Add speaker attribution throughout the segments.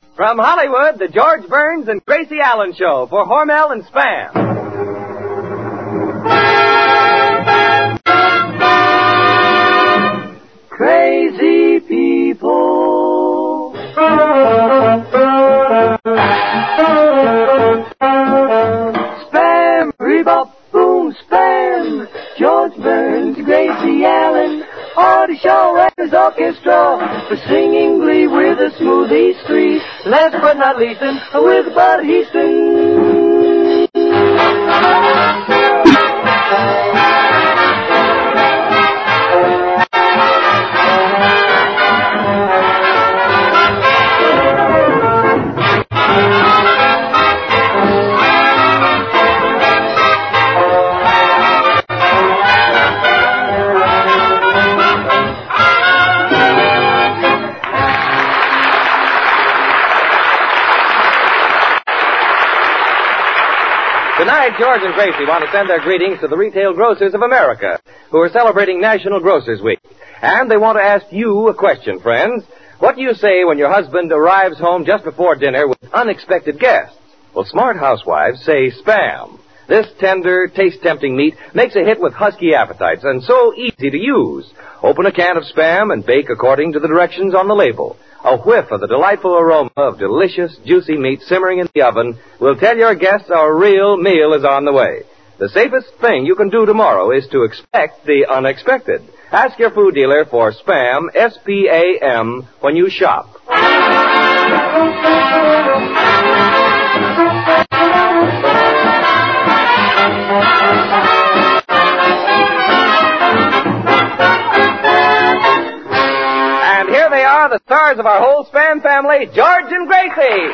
Speaker 1: From Hollywood, the George Burns and Gracie Allen Show for Hormel and Spam.
Speaker 2: Crazy people. Spam, rebop, boom, spam. George Burns, Gracie Allen. All the show and his orchestra for singing glee with a smooth East Street. Last but not least, with Bud Easton.
Speaker 1: Tonight, George and Gracie want to send their greetings to the retail grocers of America, who are celebrating National Grocers Week. And they want to ask you a question, friends. What do you say when your husband arrives home just before dinner with unexpected guests? Well, smart housewives say Spam. This tender, taste-tempting meat makes a hit with husky appetites and so easy to use. Open a can of Spam and bake according to the directions on the label. A whiff of the delightful aroma of delicious, juicy meat simmering in the oven will tell your guests a real meal is on the way. The safest thing you can do tomorrow is to expect the unexpected. Ask your food dealer for Spam, S-P-A-M, when you shop. The stars of our whole Spam family, George and Gracie.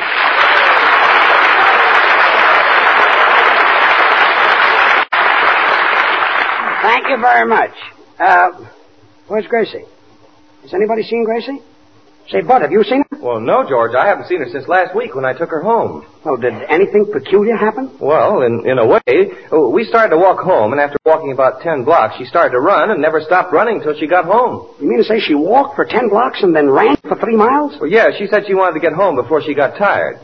Speaker 3: Thank you very much. Where's Gracie? Has anybody seen Gracie? Say, Bud, have you seen her?
Speaker 1: Well, no, George. I haven't seen her since last week when I took her home.
Speaker 3: Oh, did anything peculiar happen?
Speaker 1: Well, in a way, we started to walk home, and after walking about 10 blocks, she started to run and never stopped running until she got home.
Speaker 3: You mean to say she walked for 10 blocks and then ran for 3 miles?
Speaker 1: Well, yeah, she said she wanted to get home before she got tired.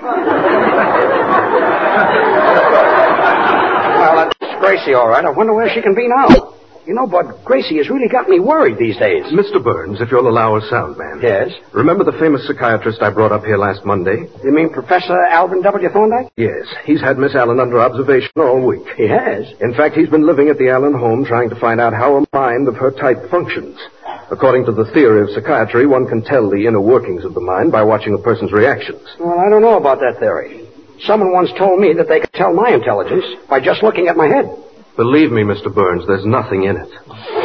Speaker 3: Well, that's Gracie, all right. I wonder where she can be now. You know, Bud, Gracie has really got me worried these days.
Speaker 4: Mr. Burns, if you'll allow a sound man.
Speaker 3: Yes?
Speaker 4: Remember the famous psychiatrist I brought up here last Monday?
Speaker 3: You mean Professor Alvin W. Thorndike?
Speaker 4: Yes. He's had Miss Allen under observation all week.
Speaker 3: He has?
Speaker 4: In fact, he's been living at the Allen home trying to find out how a mind of her type functions. According to the theory of psychiatry, one can tell the inner workings of the mind by watching a person's reactions.
Speaker 3: Well, I don't know about that theory. Someone once told me that they could tell my intelligence by just looking at my head.
Speaker 4: Believe me, Mr. Burns, there's nothing in it.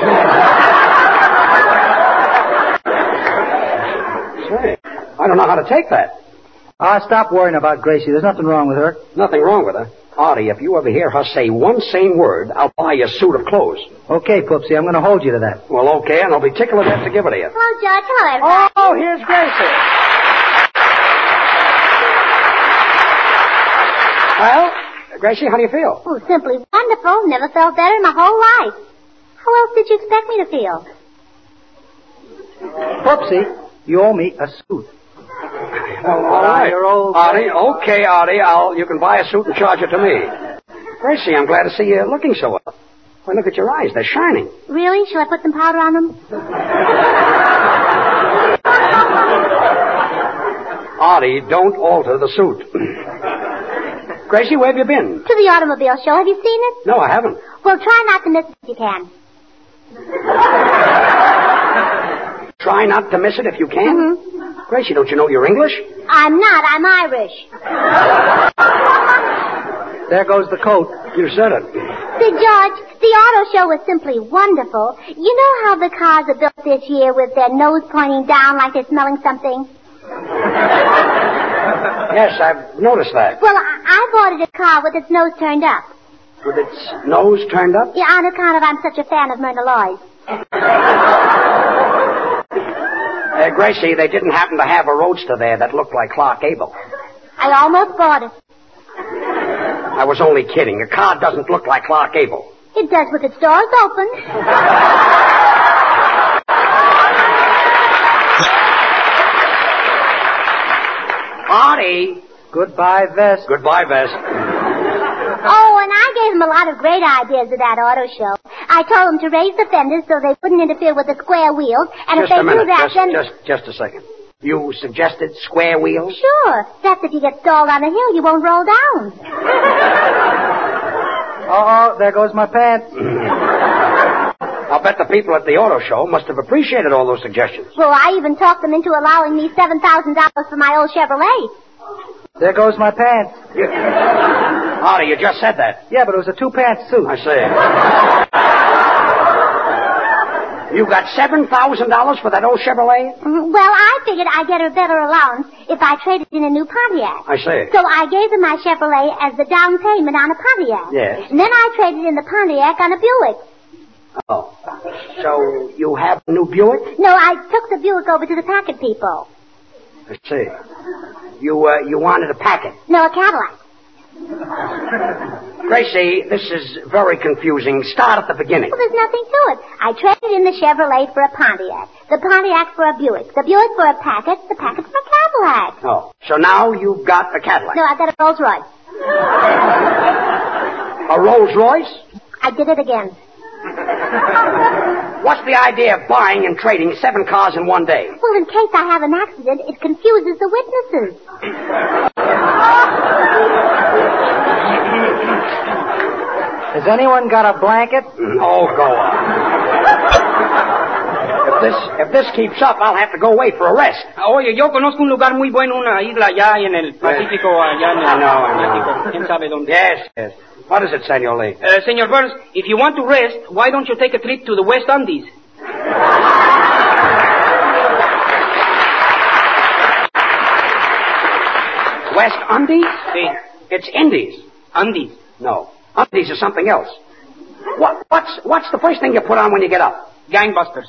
Speaker 3: Say, I don't know how to take that.
Speaker 5: Stop worrying about Gracie. There's nothing wrong with her.
Speaker 3: Nothing wrong with her? Artie, if you ever hear her say one sane word, I'll buy you a suit of clothes.
Speaker 5: Okay, Poopsie, I'm going to hold you to that.
Speaker 3: Well, okay, and I'll be tickled to death to give it to you.
Speaker 6: Hello, George. Hello, everybody.
Speaker 3: Oh, here's Gracie. Well, Gracie, how do you feel?
Speaker 6: Oh, simply wonderful. Never felt better in my whole life. How else did you expect me to feel?
Speaker 5: Poopsie, you owe me a suit.
Speaker 3: Well, all right. Artie, okay, Artie. You can buy a suit and charge it to me. Gracie, I'm glad to see you looking so well. Why, look at your eyes. They're shining.
Speaker 6: Really? Shall I put some powder on them?
Speaker 3: Artie, don't alter the suit. Gracie, where have you been?
Speaker 6: To the automobile show. Have you seen it?
Speaker 3: No, I haven't.
Speaker 6: Well, try not to miss it if you can.
Speaker 3: Try not to miss it if you can?
Speaker 6: Mm-hmm.
Speaker 3: Gracie, don't you know your English?
Speaker 6: I'm not. I'm Irish.
Speaker 5: There goes the coat.
Speaker 3: You said it.
Speaker 6: Say, George, the auto show was simply wonderful. You know how the cars are built this year with their nose pointing down like they're smelling something?
Speaker 3: Yes, I've noticed that.
Speaker 6: Well, I've ordered a car with its nose turned up.
Speaker 3: With its nose turned up?
Speaker 6: Yeah, on account of I'm such a fan of Myrna Loy's.
Speaker 3: Gracie, they didn't happen to have a roadster there that looked like Clark Gable.
Speaker 6: I almost bought it.
Speaker 3: I was only kidding. A car doesn't look like Clark Gable.
Speaker 6: It does with its doors open.
Speaker 3: Artie.
Speaker 5: Goodbye, Vest.
Speaker 3: Goodbye, Vest.
Speaker 6: Oh, and I gave him a lot of great ideas at that auto show. I told him to raise the fenders so they wouldn't interfere with the square wheels, and
Speaker 3: Just
Speaker 6: if they
Speaker 3: a minute.
Speaker 6: do that, then...
Speaker 3: Just a second. You suggested square wheels?
Speaker 6: Sure. That's if you get stalled on a hill, you won't roll down.
Speaker 5: Uh-oh, there goes my pants.
Speaker 3: I'll bet the people at the auto show must have appreciated all those suggestions.
Speaker 6: Well, I even talked them into allowing me $7,000 for my old Chevrolet.
Speaker 5: There goes my pants.
Speaker 3: Artie, you just said that.
Speaker 5: Yeah, but it was a two-pants suit.
Speaker 3: I see. You got $7,000 for that old Chevrolet?
Speaker 6: Mm-hmm. Well, I figured I'd get a better allowance if I traded in a new Pontiac.
Speaker 3: I see.
Speaker 6: So I gave him my Chevrolet as the down payment on a Pontiac.
Speaker 3: Yes.
Speaker 6: And then I traded in the Pontiac on a Buick.
Speaker 3: Oh. So you have a new Buick?
Speaker 6: No, I took the Buick over to the Packard people.
Speaker 3: I see. You wanted a Packard?
Speaker 6: No, a Cadillac.
Speaker 3: Gracie, this is very confusing. Start at the beginning.
Speaker 6: Well, there's nothing to it. I traded in the Chevrolet for a Pontiac, the Pontiac for a Buick, the Buick for a Packard, the Packard for a Cadillac.
Speaker 3: Oh, so now you've got a Cadillac.
Speaker 6: No, I got a Rolls Royce.
Speaker 3: A Rolls Royce?
Speaker 6: I did it again.
Speaker 3: What's the idea of buying and trading 7 cars in one day?
Speaker 6: Well, in case I have an accident, it confuses the witnesses.
Speaker 5: Has anyone got a blanket?
Speaker 3: Oh, go on. If this keeps up, I'll have to go away for a rest.
Speaker 7: Oye, yo conozco un lugar muy bueno, una isla allá en el Pacífico, allá en el
Speaker 3: I know.
Speaker 7: Pacífico. ¿Quién sabe dónde?
Speaker 3: Yes. What is it, Senor Lee?
Speaker 7: Senor Burns, if you want to rest, why don't you take a trip to the West Indies?
Speaker 3: West Indies?
Speaker 7: Sí.
Speaker 3: It's Indies.
Speaker 7: Andes.
Speaker 3: No. Indies is something else. What's the first thing you put on when you get up?
Speaker 7: Gangbusters.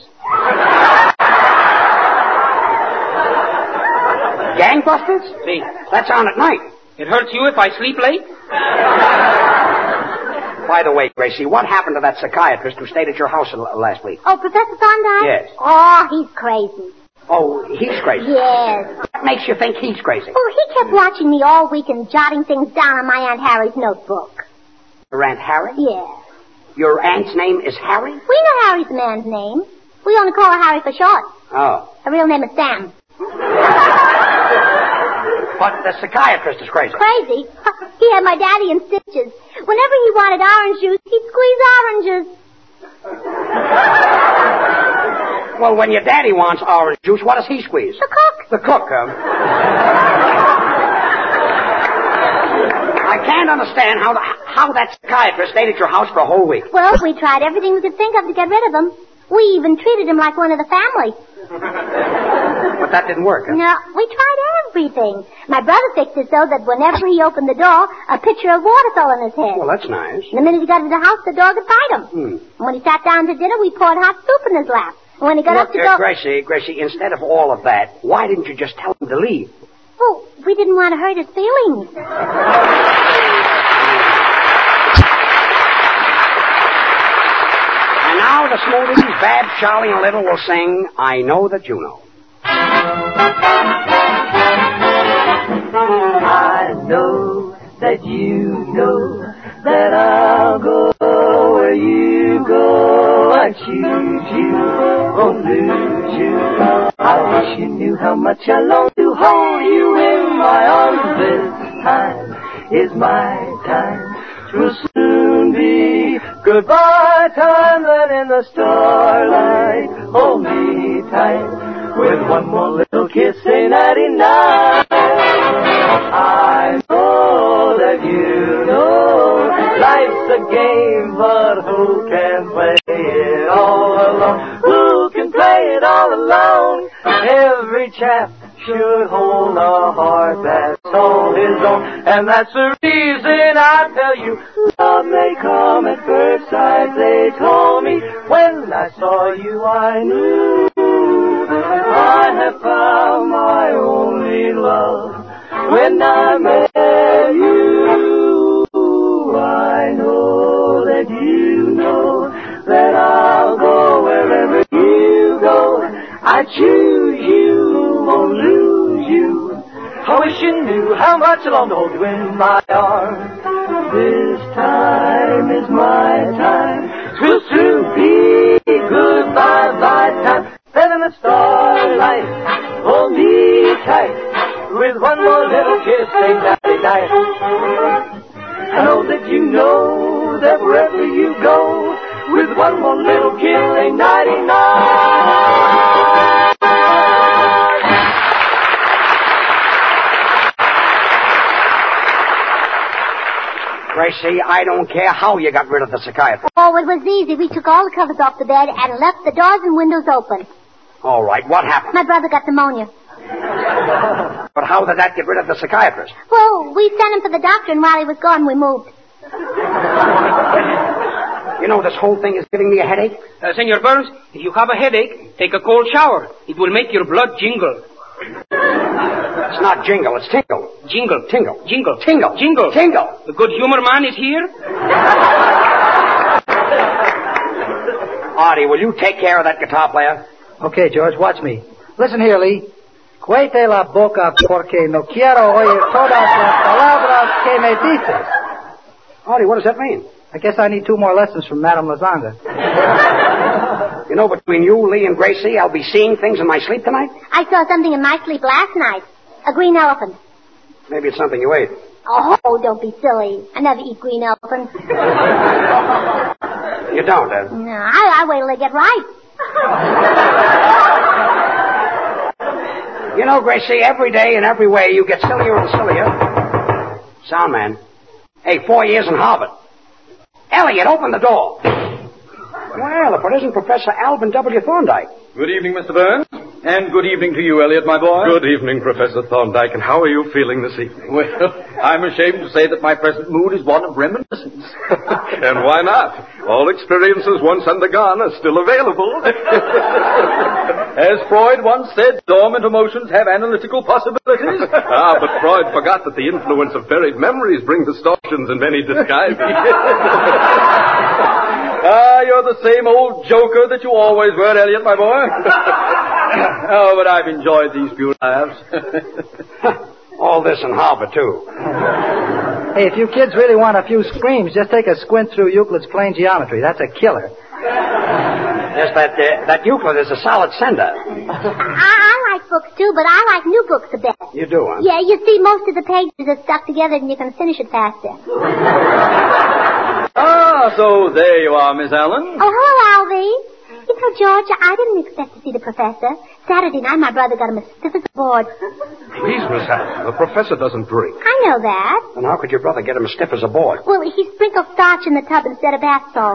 Speaker 3: Gangbusters?
Speaker 7: Sí.
Speaker 3: That's on at night.
Speaker 7: It hurts you if I sleep late?
Speaker 3: By the way, Gracie, what happened to that psychiatrist who stayed at your house last week?
Speaker 6: Oh, Professor Thorndike?
Speaker 3: Yes.
Speaker 6: Oh, he's crazy.
Speaker 3: Oh, he's crazy.
Speaker 6: Yes.
Speaker 3: What makes you think he's crazy?
Speaker 6: Oh, he kept watching me all week and jotting things down on my Aunt Harry's notebook.
Speaker 3: Your Aunt Harry?
Speaker 6: Yes.
Speaker 3: Your aunt's name is Harry?
Speaker 6: We know Harry's the man's name. We only call her Harry for short.
Speaker 3: Oh.
Speaker 6: Her real name is Sam.
Speaker 3: But the psychiatrist is crazy.
Speaker 6: Crazy? He had my daddy in stitches. Whenever he wanted orange juice, he'd squeeze oranges.
Speaker 3: Well, when your daddy wants orange juice, what does he squeeze?
Speaker 6: The cook.
Speaker 3: The cook, I can't understand how that psychiatrist stayed at your house for a whole week.
Speaker 6: Well, we tried everything we could think of to get rid of him. We even treated him like one of the family.
Speaker 3: But that didn't work, huh?
Speaker 6: No, we tried everything. My brother fixed it so that whenever he opened the door, a pitcher of water fell on his head.
Speaker 3: Well, that's nice.
Speaker 6: And the minute he got to the house, the dog would bite him. And when he sat down to dinner, we poured hot soup in his lap. And when he got up to go...
Speaker 3: Gracie, instead of all of that, why didn't you just tell him to leave?
Speaker 6: Oh, we didn't want to hurt his feelings.
Speaker 3: And now the Smoothies, Bab, Charlie, and Little will sing I Know That You Know.
Speaker 2: I know that you know that I'll go where you go. I choose you, won't lose you. I wish you knew how much I long to hold you in my arms. This time is my time. 'Twill soon be goodbye time. Then in the starlight, hold me tight. With one more little kiss, say nighty-night. I know that you know life's a game, but who can play it all alone? Who can play it all alone? Every chap should hold a heart that's all his own. And that's the reason I tell you, love may come at first sight. They told me when I saw you I knew I have found my only love. When I met you, I know that you know that I'll go wherever you go. I choose you, won't lose you. I wish you knew how much I long to hold you in my arms. This time is my time. 'Twill soon be goodbye by time. Then in the starlight, hold me tight. With one more little kiss, say nighty night. I know that you know that wherever you go, with one more little kiss, say nighty night.
Speaker 3: Gracie, I don't care how you got rid of the psychiatrist.
Speaker 6: Oh, it was easy. We took all the covers off the bed and left the doors and windows open.
Speaker 3: All right, what happened?
Speaker 6: My brother got pneumonia.
Speaker 3: But how did that get rid of the psychiatrist?
Speaker 6: Well, we sent him for the doctor, and while he was gone, we moved.
Speaker 3: You know, this whole thing is giving me a headache.
Speaker 7: Senor Burns, if you have a headache, take a cold shower. It will make your blood jingle.
Speaker 3: It's not jingle, it's tingle.
Speaker 7: Jingle.
Speaker 3: Tingle.
Speaker 7: Jingle.
Speaker 3: Tingle.
Speaker 7: Jingle.
Speaker 3: Tingle.
Speaker 7: The good humor man is here.
Speaker 3: Artie, will you take care of that guitar player?
Speaker 5: Okay, George, watch me. Listen here, Lee. Cuete la boca porque no quiero oír todas las palabras que me dices.
Speaker 3: Artie, what does that mean?
Speaker 5: I guess I need 2 more lessons from Madame Lazanga.
Speaker 3: You know, between you, Lee, and Gracie, I'll be seeing things in my sleep tonight.
Speaker 6: I saw something in my sleep last night. A green elephant.
Speaker 3: Maybe it's something you ate.
Speaker 6: Oh, don't be silly. I never eat green elephants.
Speaker 3: You don't,
Speaker 6: No, I wait till they get ripe.
Speaker 3: You know, Gracie, every day in every way you get sillier and sillier. Sound man. Hey, 4 years in Harvard. Elliot, open the door. Well, if it isn't Professor Alvin W. Thorndike.
Speaker 8: Good evening, Mr. Burns. And good evening to you, Elliot, my boy.
Speaker 4: Good evening, Professor Thorndike, and how are you feeling this evening?
Speaker 8: Well, I'm ashamed to say that my present mood is one of reminiscence.
Speaker 4: And why not? All experiences once undergone are still available.
Speaker 8: As Freud once said, dormant emotions have analytical possibilities.
Speaker 4: But Freud forgot that the influence of buried memories brings distortions in many disguises.
Speaker 8: You're the same old joker that you always were, Elliot, my boy. Oh, but I've enjoyed these few laughs.
Speaker 3: All this in Harvard, too.
Speaker 5: Hey, if you kids really want a few screams, just take a squint through Euclid's plane geometry. That's a killer.
Speaker 3: Yes, that Euclid is a solid sender.
Speaker 6: I like books, too, but I like new books the best.
Speaker 3: You do, huh?
Speaker 6: Yeah, you see, most of the pages are stuck together and you can finish it faster.
Speaker 8: So there you are, Miss Allen.
Speaker 6: Oh, hello, Alvy. You know, George, I didn't expect to see the professor. Saturday night, my brother got him as stiff as a board.
Speaker 4: Please, Miss Allen, the professor doesn't drink.
Speaker 6: I know that.
Speaker 3: And how could your brother get him as stiff as a board?
Speaker 6: Well, he sprinkled starch in the tub instead of bath salt.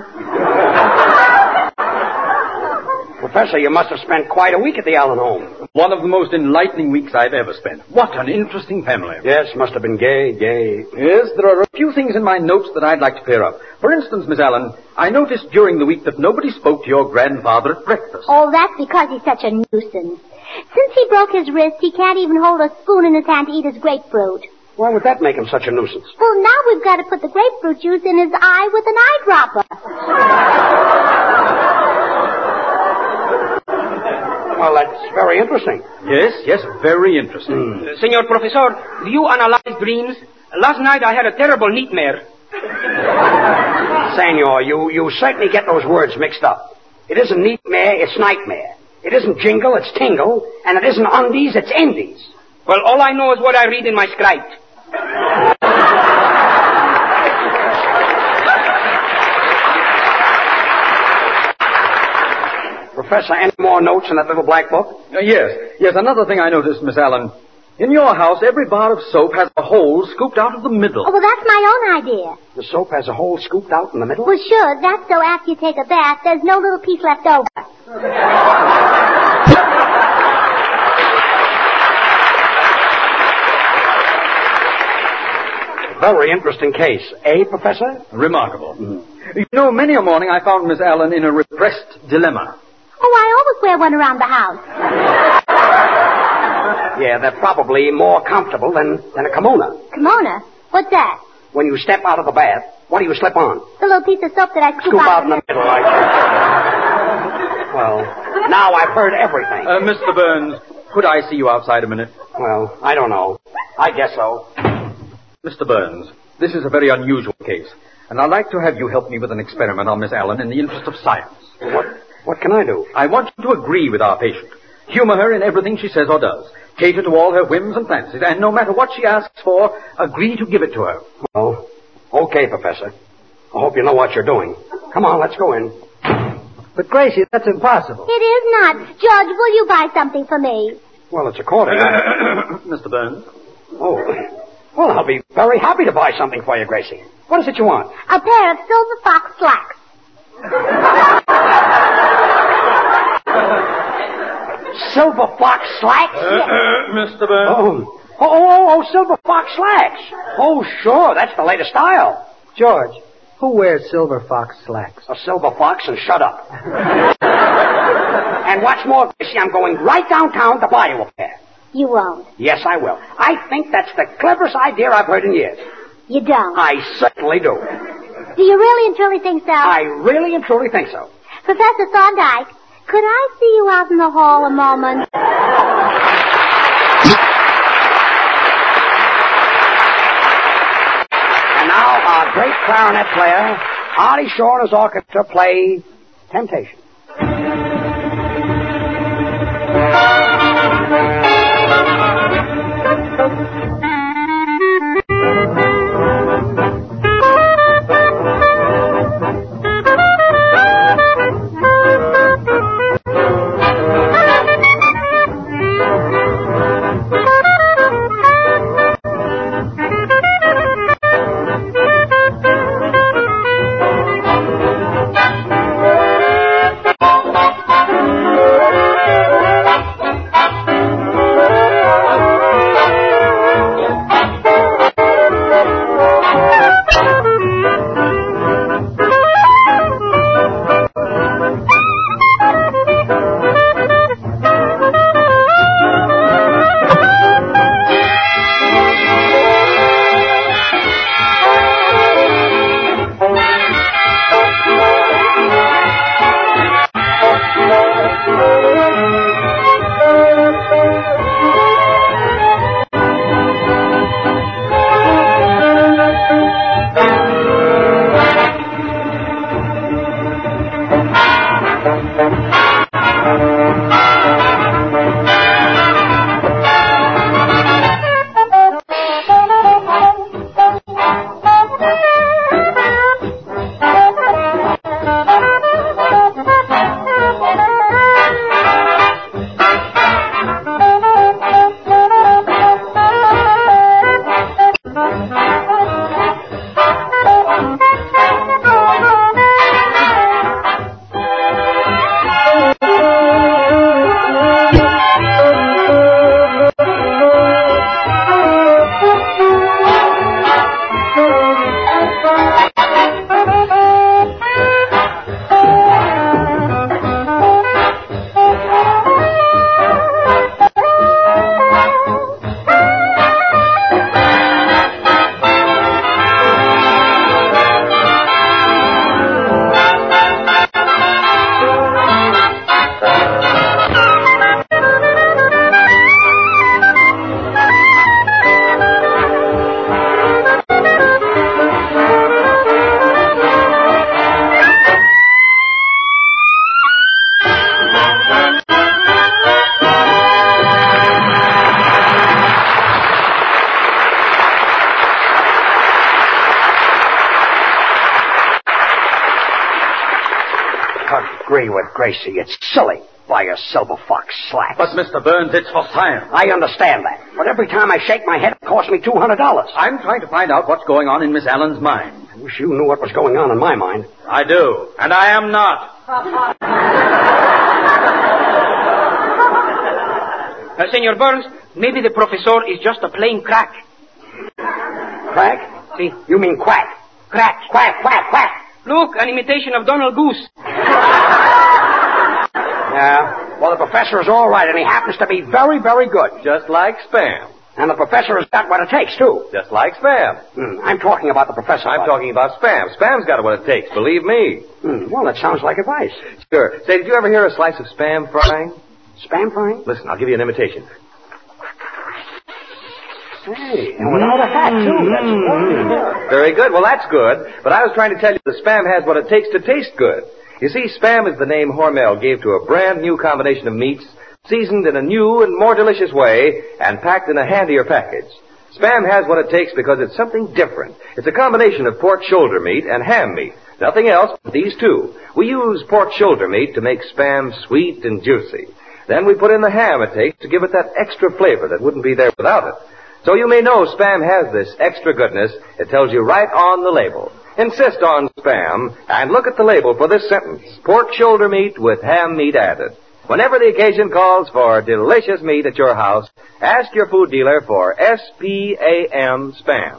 Speaker 3: Professor, you must have spent quite a week at the Allen home.
Speaker 8: One of the most enlightening weeks I've ever spent. What an interesting family.
Speaker 3: Yes, must have been gay.
Speaker 8: Yes, there are a few things in my notes that I'd like to clear up. For instance, Miss Allen, I noticed during the week that nobody spoke to your grandfather at breakfast.
Speaker 6: Oh, that's because he's such a nuisance. Since he broke his wrist, he can't even hold a spoon in his hand to eat his grapefruit.
Speaker 3: Why would that make him such a nuisance?
Speaker 6: Well, now we've got to put the grapefruit juice in his eye with an eyedropper.
Speaker 3: Well, that's very interesting.
Speaker 8: Yes, very interesting.
Speaker 7: Senor Professor, do you analyze dreams? Last night I had a terrible nightmare.
Speaker 3: Senor, you certainly get those words mixed up. It isn't nightmare, it's nightmare. It isn't jingle, it's tingle. And it isn't undies, it's endies.
Speaker 7: Well, all I know is what I read in my script.
Speaker 3: Professor, any more notes in that little black book?
Speaker 8: Yes. Another thing I noticed, Miss Allen. In your house, every bar of soap has a hole scooped out of the middle.
Speaker 6: Oh, well, that's my own idea.
Speaker 3: The soap has a hole scooped out in the middle?
Speaker 6: Well, sure. That's so after you take a bath, there's no little piece left over.
Speaker 3: Very interesting case. Eh, Professor?
Speaker 8: Remarkable. Mm-hmm. You know, many a morning I found Miss Allen in a repressed dilemma.
Speaker 6: Oh, I always wear one around the house.
Speaker 3: Yeah, they're probably more comfortable than a kimono.
Speaker 6: Kimono? What's that?
Speaker 3: When you step out of the bath, what do you slip on?
Speaker 6: The little piece of soap that I
Speaker 3: scoop out in the middle. Well, now I've heard everything.
Speaker 8: Mr. Burns, could I see you outside a minute?
Speaker 3: Well, I don't know. I guess so.
Speaker 8: Mr. Burns, this is a very unusual case, and I'd like to have you help me with an experiment on Miss Allen in the interest of science.
Speaker 3: What can I do?
Speaker 8: I want you to agree with our patient. Humor her in everything she says or does. Cater to all her whims and fancies, and no matter what she asks for, agree to give it to her.
Speaker 3: Well, okay, Professor. I hope you know what you're doing. Come on, let's go in.
Speaker 5: But, Gracie, that's impossible.
Speaker 6: It is not. George, will you buy something for me?
Speaker 3: Well, it's according.
Speaker 8: Mr. Burns?
Speaker 3: Oh, well, I'll be very happy to buy something for you, Gracie. What is it you want?
Speaker 6: A pair of silver fox slacks.
Speaker 3: Silver fox slacks?
Speaker 8: Mr. Burns?
Speaker 3: Oh, silver fox slacks. Oh, sure, that's the latest style.
Speaker 5: George, who wears silver fox slacks?
Speaker 3: A silver fox and shut up. And what's more, Gracie, I'm going right downtown to buy you a pair.
Speaker 6: You won't.
Speaker 3: Yes, I will. I think that's the cleverest idea I've heard in years.
Speaker 6: You don't.
Speaker 3: I certainly do.
Speaker 6: Do you really and truly think so?
Speaker 3: I really and truly think so.
Speaker 6: Professor Thorndyke, could I see you out in the hall a moment?
Speaker 3: And now our great clarinet player, Artie Shaw and his orchestra play Temptation. Agree with Gracie. It's silly. Buy a silver fox slacks.
Speaker 8: But, Mr. Burns, it's for science.
Speaker 3: I understand that. But every time I shake my head, it costs me $200.
Speaker 8: I'm trying to find out what's going on in Miss Allen's mind.
Speaker 3: I wish you knew what was going on in my mind.
Speaker 8: I do. And I am not.
Speaker 7: Senor Burns, maybe the professor is just a plain crack.
Speaker 3: Crack?
Speaker 7: See?
Speaker 3: You mean quack?
Speaker 7: Crack.
Speaker 3: Quack, quack, quack.
Speaker 7: Look, an imitation of Donald Goose.
Speaker 3: Yeah. Well, the professor is all right, and he happens to be very, very good.
Speaker 1: Just like Spam.
Speaker 3: And the professor has got what it takes, too.
Speaker 1: Just like Spam.
Speaker 3: I'm talking about the professor.
Speaker 1: I'm talking about Spam. Spam's got what it takes, believe me.
Speaker 3: Well, that sounds like advice.
Speaker 1: Sure. Say, did you ever hear a slice of Spam frying?
Speaker 3: Spam frying?
Speaker 1: Listen, I'll give you an imitation.
Speaker 3: Hey, and without a hat, too. That's
Speaker 1: Very good. Well, that's good. But I was trying to tell you that Spam has what it takes to taste good. You see, Spam is the name Hormel gave to a brand new combination of meats, seasoned in a new and more delicious way, and packed in a handier package. Spam has what it takes because it's something different. It's a combination of pork shoulder meat and ham meat. Nothing else but these two. We use pork shoulder meat to make Spam sweet and juicy. Then we put in the ham it takes to give it that extra flavor that wouldn't be there without it. So you may know Spam has this extra goodness. It tells you right on the label. Insist on Spam and look at the label for this sentence. Pork shoulder meat with ham meat added. Whenever the occasion calls for delicious meat at your house, ask your food dealer for S-P-A-M, Spam.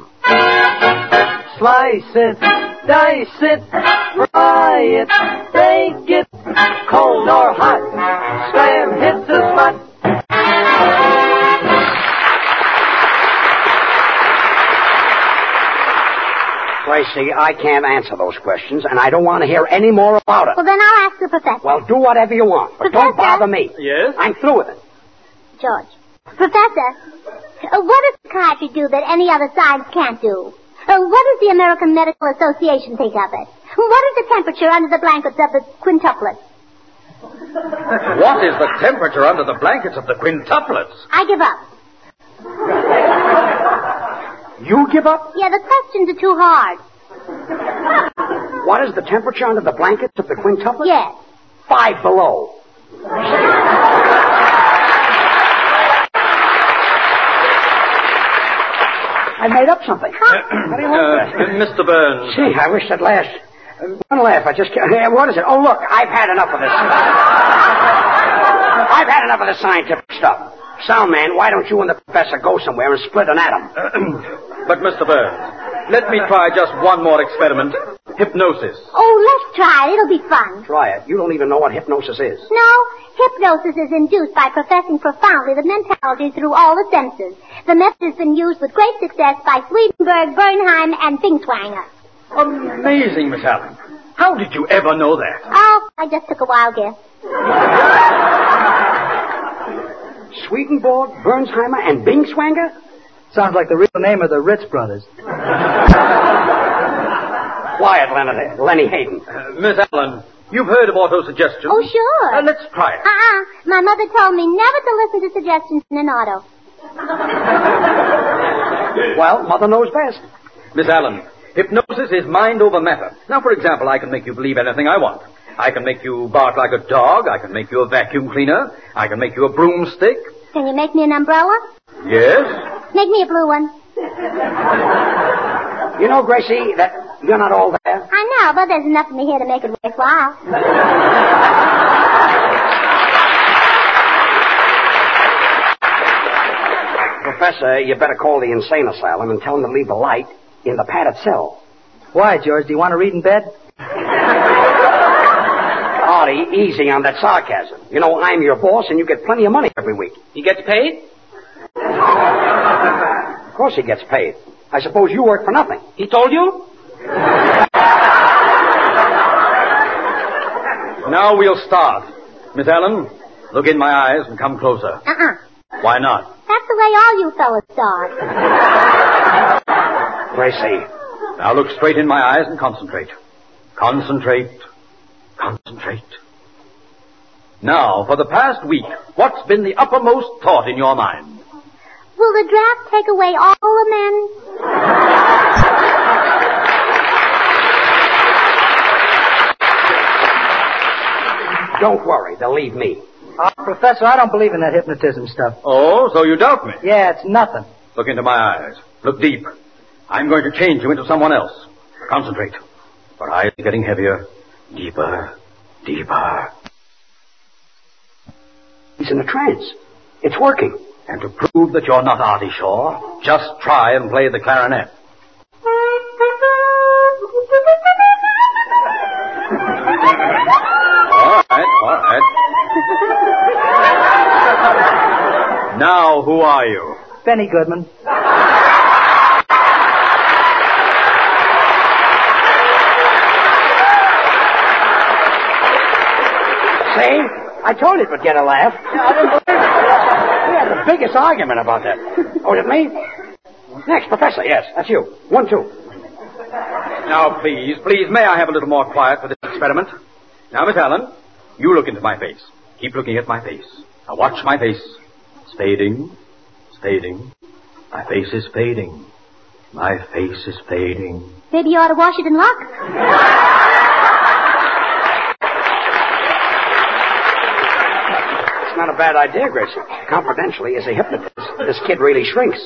Speaker 2: Slice it, dice it, fry it, bake it, cold or hot, Spam hits the spot.
Speaker 3: Gracie, I can't answer those questions, and I don't want to hear any more about it.
Speaker 6: Well, then I'll ask the professor.
Speaker 3: Well, do whatever you want, but don't bother me.
Speaker 8: Yes?
Speaker 3: I'm through with it.
Speaker 6: George. Professor, what does psychiatry do that any other science can't do? What does the American Medical Association think of it? What is the temperature under the blankets of the quintuplets?
Speaker 8: What is the temperature under the blankets of the quintuplets?
Speaker 6: I give up.
Speaker 3: You give up?
Speaker 6: Yeah, the questions are too hard.
Speaker 3: What is the temperature under the blankets of the quintuplets?
Speaker 6: Yes.
Speaker 3: 5 below. I made up something. What do you want?
Speaker 8: Mr. Burns.
Speaker 3: Gee, I wish I'd last. One laugh. I just can't. What is it? Oh, look, I've had enough of this. I've had enough of this scientific stuff. Sound man, why don't you and the professor go somewhere and split an atom?
Speaker 8: But, Mr. Burns, let me try just one more experiment. Hypnosis.
Speaker 6: Oh, let's try it. It'll be fun.
Speaker 3: Try it. You don't even know what hypnosis is.
Speaker 6: No, hypnosis is induced by professing profoundly the mentality through all the senses. The method has been used with great success by Swedenborg, Bernheim, and Bingswanger.
Speaker 8: Amazing, Miss Allen. How did you ever know that?
Speaker 6: Oh, I just took a wild guess.
Speaker 3: Swedenborg, Bernsheimer, and Bingswanger?
Speaker 5: Sounds like the real name of the Ritz brothers.
Speaker 3: Quiet, Lenny Hayden.
Speaker 8: Miss Allen, you've heard of autosuggestion.
Speaker 6: Oh, sure.
Speaker 8: Let's try it.
Speaker 6: My mother told me never to listen to suggestions in an auto.
Speaker 3: Well, Mother knows best.
Speaker 8: Miss Allen, hypnosis is mind over matter. Now, for example, I can make you believe anything I want. I can make you bark like a dog. I can make you a vacuum cleaner. I can make you a broomstick.
Speaker 6: Can you make me an umbrella?
Speaker 8: Yes?
Speaker 6: Make me a blue one.
Speaker 3: You know, Gracie, that you're not all there.
Speaker 6: I know, but there's enough of me here to make it worthwhile.
Speaker 3: Professor, you better call the insane asylum and tell them to leave the light in the padded cell.
Speaker 5: Why, George? Do you want to read in bed?
Speaker 3: Artie, easy on that sarcasm. You know, I'm your boss and you get plenty of money every week.
Speaker 7: He gets paid?
Speaker 3: Of course he gets paid. I suppose you work for nothing.
Speaker 7: He told you?
Speaker 8: Now we'll start. Miss Allen, look in my eyes and come closer. Why not?
Speaker 6: That's the way all you fellas start.
Speaker 3: Gracie.
Speaker 8: Now look straight in my eyes and concentrate. Concentrate. Concentrate. Now, for the past week, what's been the uppermost thought in your mind?
Speaker 6: Will the draft take away all the men?
Speaker 3: Don't worry, they'll leave me.
Speaker 5: Professor, I don't believe in that hypnotism stuff.
Speaker 8: Oh, so you doubt me?
Speaker 5: Yeah, it's nothing.
Speaker 8: Look into my eyes. Look deep. I'm going to change you into someone else. Concentrate. Your eyes are getting heavier. Deeper. Deeper.
Speaker 3: He's in a trance. It's working.
Speaker 8: And to prove that you're not Artie Shaw, just try and play the clarinet. All right. Now, who are you?
Speaker 5: Benny Goodman.
Speaker 3: See? I told you it would get a laugh. I didn't believe it. We had the biggest argument about that. Oh, is it me? Next, Professor. Yes, that's you. 1, 2.
Speaker 8: Now, please, may I have a little more quiet for this experiment? Now, Miss Allen, you look into my face. Keep looking at my face. Now, watch my face. It's fading. It's fading. My face is fading. My face is fading.
Speaker 6: Maybe you ought to wash it in luck.
Speaker 3: It's not a bad idea, Gracie. Confidentially, as a hypnotist, this kid really shrinks.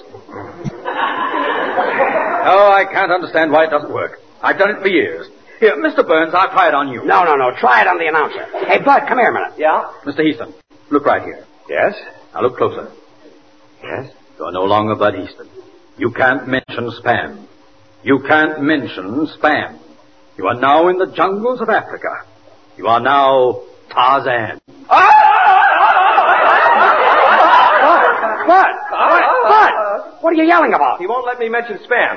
Speaker 8: Oh, I can't understand why it doesn't work. I've done it for years. Here, Mr. Burns, I'll try it on you.
Speaker 3: No. Try it on the announcer. Hey, Bud, come here a minute.
Speaker 1: Yeah?
Speaker 8: Mr. Heaston, look right here.
Speaker 1: Yes?
Speaker 8: Now look closer.
Speaker 1: Yes?
Speaker 8: You are no longer Bud Heaston. You can't mention spam. You can't mention spam. You are now in the jungles of Africa. You are now Tarzan.
Speaker 3: Bud! What are you yelling about?
Speaker 1: He won't let me mention spam.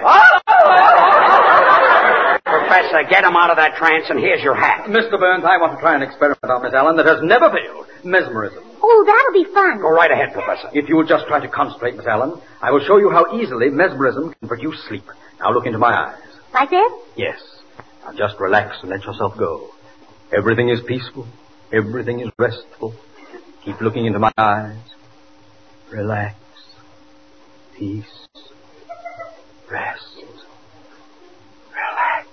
Speaker 3: Professor, get him out of that trance, and here's your hat.
Speaker 8: Mr. Burns, I want to try an experiment on Miss Allen that has never failed. Mesmerism.
Speaker 6: Oh, that'll be fun.
Speaker 3: Go right ahead, Professor.
Speaker 8: If you will just try to concentrate, Miss Allen, I will show you how easily mesmerism can produce sleep. Now look into my eyes.
Speaker 6: Like this?
Speaker 8: Yes. Now just relax and let yourself go. Everything is peaceful. Everything is restful. Keep looking into my eyes. Relax. Peace. Rest. Relax.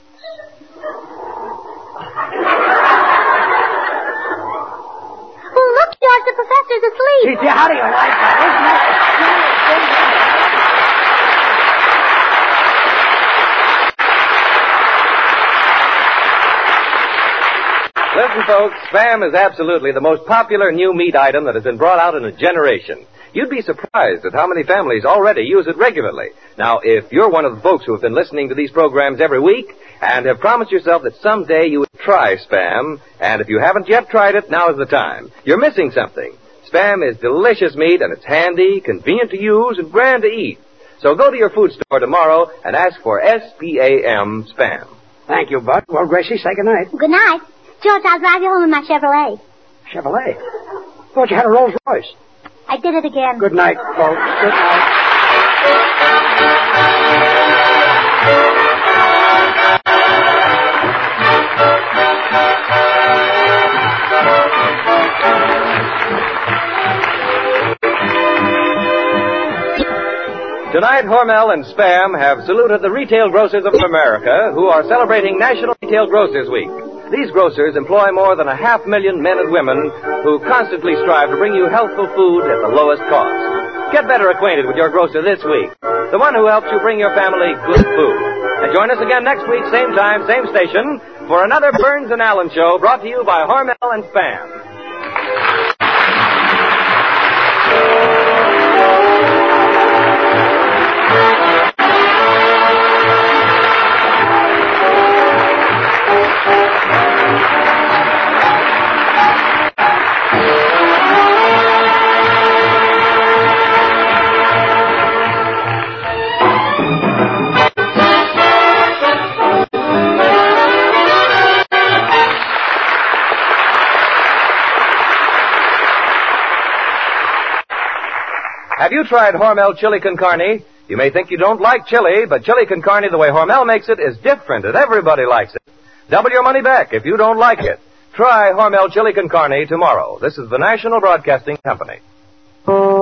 Speaker 6: Oh, look, George, the professor's asleep.
Speaker 3: How do you like that? Isn't that
Speaker 1: Listen, folks, Spam is absolutely the most popular new meat item that has been brought out in a generation. You'd be surprised at how many families already use it regularly. Now, if you're one of the folks who have been listening to these programs every week and have promised yourself that someday you would try Spam, and if you haven't yet tried it, now is the time. You're missing something. Spam is delicious meat, and it's handy, convenient to use, and grand to eat. So go to your food store tomorrow and ask for S-P-A-M Spam.
Speaker 3: Thank you, Bud. Well, Gracie, say goodnight.
Speaker 6: Good night. George, I'll drive you home in my Chevrolet.
Speaker 3: Chevrolet? Thought you had a Rolls Royce.
Speaker 6: I did it again.
Speaker 3: Good night, folks. Good night.
Speaker 1: Tonight, Hormel and Spam have saluted the retail grocers of America who are celebrating National Retail Grocers Week. These grocers employ more than 500,000 men and women who constantly strive to bring you healthful food at the lowest cost. Get better acquainted with your grocer this week, the one who helps you bring your family good food. And join us again next week, same time, same station, for another Burns and Allen show brought to you by Hormel and Spam. Have you tried Hormel Chili Con Carne? You may think you don't like chili, but chili con carne, the way Hormel makes it, is different, and everybody likes it. Double your money back if you don't like it. Try Hormel Chili Con Carne tomorrow. This is the National Broadcasting Company.